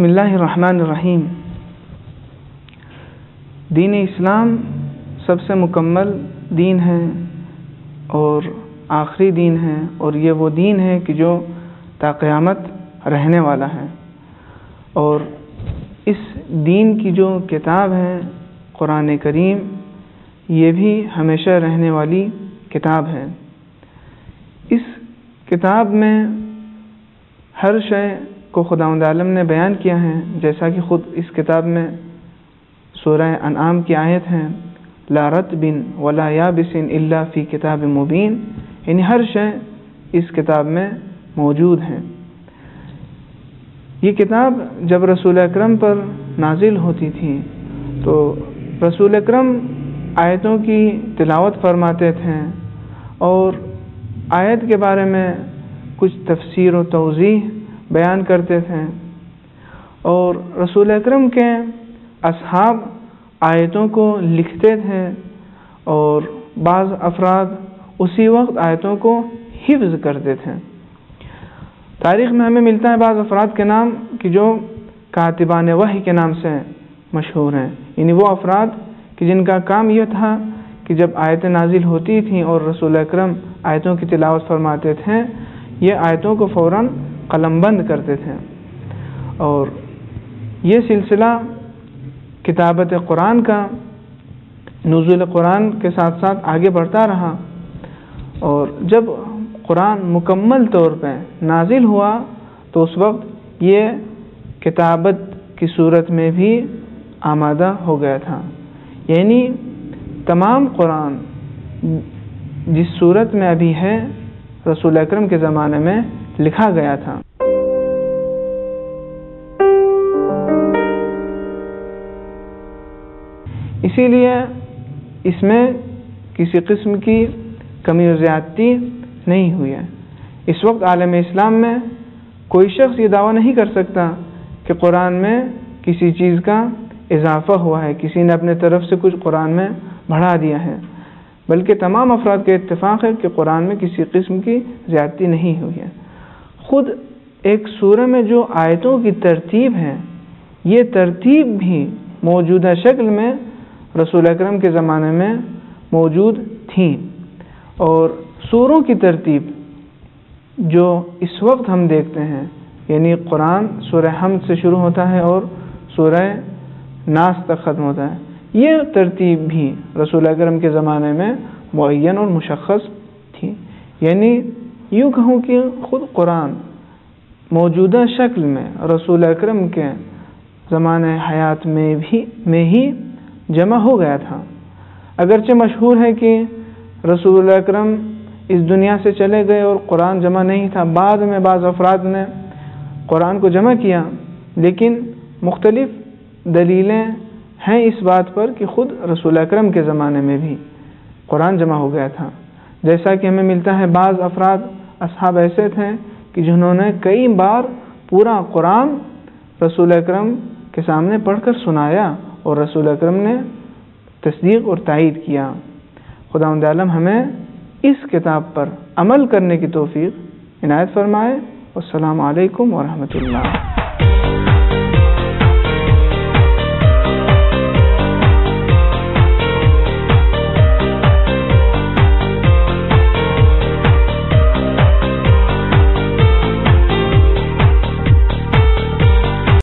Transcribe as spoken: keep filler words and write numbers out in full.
بسم اللہ الرحمن الرحیم۔ دین اسلام سب سے مکمل دین ہے اور آخری دین ہے، اور یہ وہ دین ہے کہ جو تا قیامت رہنے والا ہے، اور اس دین کی جو کتاب ہے قرآن کریم، یہ بھی ہمیشہ رہنے والی کتاب ہے۔ اس کتاب میں ہر شے کو خداوند عالم نے بیان کیا ہے، جیسا کہ خود اس کتاب میں سورہ انعام کی آیت ہے، لا رطب ولا یابس الا فی کتاب مبین، یعنی ہر شے اس کتاب میں موجود ہے۔ یہ کتاب جب رسول اکرم پر نازل ہوتی تھی تو رسول اکرم آیتوں کی تلاوت فرماتے تھے اور آیت کے بارے میں کچھ تفسیر و توضیح بیان کرتے تھے، اور رسول اکرم کے اصحاب آیتوں کو لکھتے تھے، اور بعض افراد اسی وقت آیتوں کو حفظ کرتے تھے۔ تاریخ میں ہمیں ملتا ہے بعض افراد کے نام کہ جو کاتبان وحی کے نام سے مشہور ہیں، یعنی وہ افراد کہ جن کا کام یہ تھا کہ جب آیتیں نازل ہوتی تھیں اور رسول اکرم آیتوں کی تلاوت فرماتے تھے، یہ آیتوں کو فوراً قلم بند کرتے تھے، اور یہ سلسلہ کتابت قرآن کا نزول قرآن کے ساتھ ساتھ آگے بڑھتا رہا، اور جب قرآن مکمل طور پہ نازل ہوا تو اس وقت یہ کتابت کی صورت میں بھی آمادہ ہو گیا تھا، یعنی تمام قرآن جس صورت میں ابھی ہے رسول اکرم کے زمانے میں لکھا گیا تھا۔ اسی لیے اس میں کسی قسم کی کمی و زیادتی نہیں ہوئی ہے۔ اس وقت عالم اسلام میں کوئی شخص یہ دعویٰ نہیں کر سکتا کہ قرآن میں کسی چیز کا اضافہ ہوا ہے، کسی نے اپنے طرف سے کچھ قرآن میں بڑھا دیا ہے، بلکہ تمام افراد کا اتفاق ہے کہ قرآن میں کسی قسم کی زیادتی نہیں ہوئی ہے۔ خود ایک سورہ میں جو آیتوں کی ترتیب ہے، یہ ترتیب بھی موجودہ شکل میں رسول اکرم کے زمانے میں موجود تھی، اور سوروں کی ترتیب جو اس وقت ہم دیکھتے ہیں، یعنی قرآن سورہ حمد سے شروع ہوتا ہے اور سورہ ناس تک ختم ہوتا ہے، یہ ترتیب بھی رسول اکرم کے زمانے میں معین اور مشخص تھی۔ یعنی یوں کہوں کہ خود قرآن موجودہ شکل میں رسول اکرم کے زمانہ حیات میں بھی میں ہی جمع ہو گیا تھا۔ اگرچہ مشہور ہے کہ رسول اکرم اس دنیا سے چلے گئے اور قرآن جمع نہیں تھا، بعد میں بعض افراد نے قرآن کو جمع کیا، لیکن مختلف دلیلیں ہیں اس بات پر کہ خود رسول اکرم کے زمانے میں بھی قرآن جمع ہو گیا تھا۔ جیسا کہ ہمیں ملتا ہے بعض افراد اصحاب ایسے تھے کہ جنہوں نے کئی بار پورا قرآن رسول اکرم کے سامنے پڑھ کر سنایا اور رسول اکرم نے تصدیق اور تائید کیا۔ خداوند عالم ہمیں اس کتاب پر عمل کرنے کی توفیق عنایت فرمائے۔ السلام علیکم ورحمۃ اللہ۔